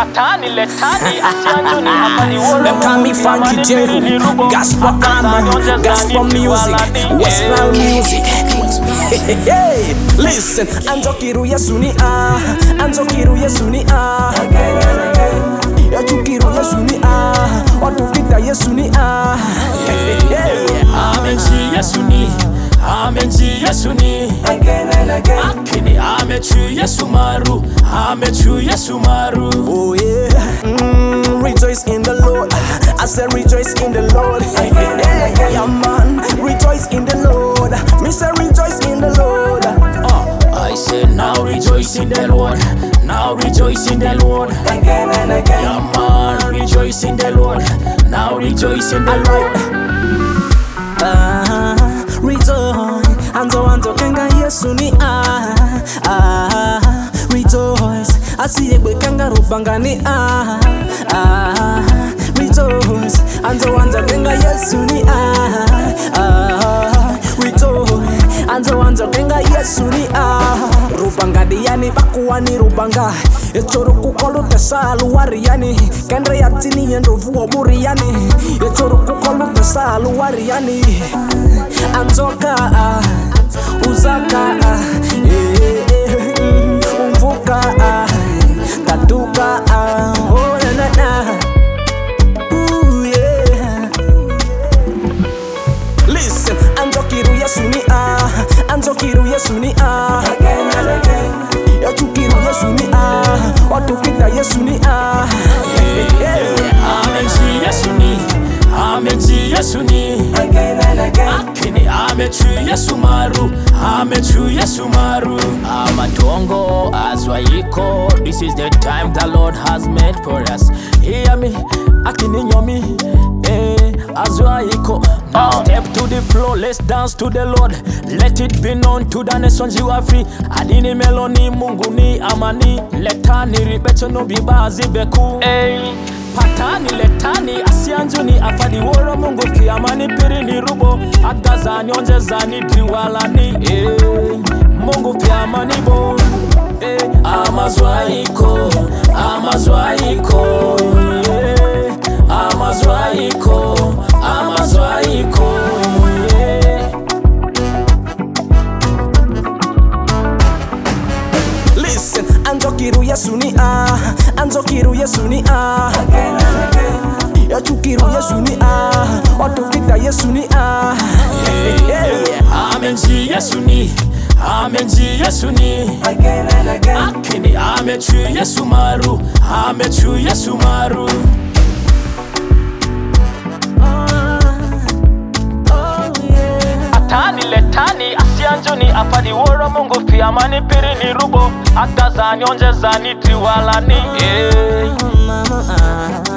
Them call me Funky J, gospel armor, gospel music, Western music. Listen, Anjokiru Yesuni Anjokiru Yesuni Yachukiru Yesuni Otufita Yesuni Amenji Yesuni, Amenji Yesuni, again and again. Akini Amechu Yesumaru, Amechu Yesumaru. Oh yeah, rejoice in the Lord. I said rejoice in the Lord. Yeah man, rejoice in the Lord. Me say rejoice in the Lord. I said now rejoice in the Lord, now rejoice in the Lord. Again and again. Yeah man, rejoice in the Lord, now rejoice in the Lord. Rejoice, Anzo kenga Yesuni rejoice, asiyegwe kanga rubangani rejoice, Anzo kenga Yesuni rejoice, Anzo kenga Yesuni rubangadi yani bakuani rubanga echoro kukolu tesalu wariani kendre yatini yendovu omuriani echoro kukolu tesalu wariani Anzoka uzaka umvuka tatuka oh na na ooh yeah. Listen, Anjokiru Yesuni Anjokiru Yesuni again and again. Yachukiru Yesuni Otufita Yesuni Amenji Yesuni, Amenji Yesuni, again and again. Akini Amechu Yesumaru, Amechu Yesumaru. Amatongo Azwaiko, this is the time the Lord has made for us. Hear me, Akini Nyomi, Azwaiko. Now step to the floor, let's dance to the Lord. Let it be known to the nations you are free. Adini meloni munguni amani. Letani ribecho no bibazi beku. Patani letani asianjuni afadi woro mungu fi amani piri ni rubo. Agazani onje zani diwalani. Mungu fi amani bo. Amazwaiko, Amazwaiko, Amazwaiko, Amazwaiko. Listen, Anjokiru Yesuni Anjokiru Yesuni again and again. Yachukiru Yesuni Otufita Yesuni Amenji Yesuni, Amenji Yesuni, again and again. Akini Amechu Yesumaru, Amechu Yesumaru. Atani letani asianjuni afadi woro mungu fi amani piri ni rubo. Agazani onje zani tiwalani. Mama